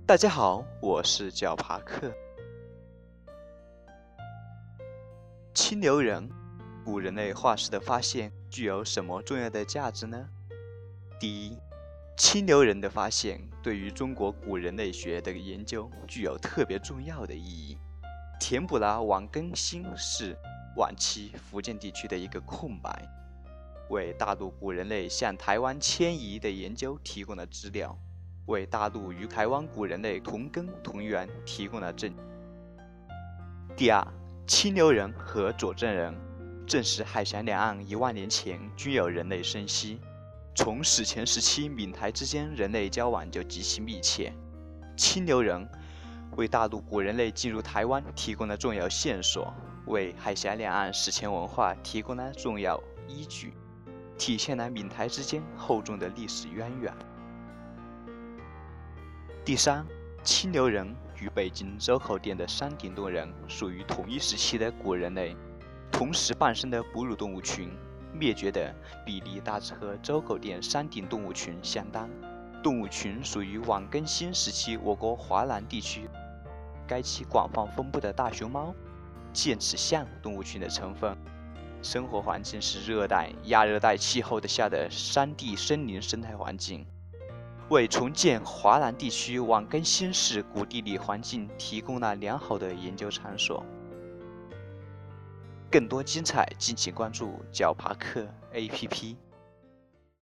大家好，我是脚爬克。清流人，古人类化石的发现具有什么重要的价值呢？第一，清流人的发现对于中国古人类学的研究具有特别重要的意义，填补了王更新世晚期福建地区的一个空白，为大陆古人类向台湾迁移的研究提供了资料，为大陆与台湾古人类同根同源提供了证据。第二，清流人和佐证人证实海峡两岸1万年前均有人类生息，从史前时期闽台之间人类交往就极其密切。清流人为大陆古人类进入台湾提供了重要线索，为海峡两岸史前文化提供了重要依据，体现了闽台之间厚重的历史渊源。第三，清流人与北京周口店的山顶洞人属于同一时期的古人类，同时诞生的哺乳动物群，灭绝的比例大致和周口店山顶动物群相当。动物群属于晚更新时期我国华南地区该期广泛分布的大熊猫、剑齿象动物群的成分，生活环境是热带、亚热带气候下的山地森林生态环境，为重建华南地区晚更新世古地理环境提供了良好的研究场所。更多精彩，敬请关注脚爬克 APP。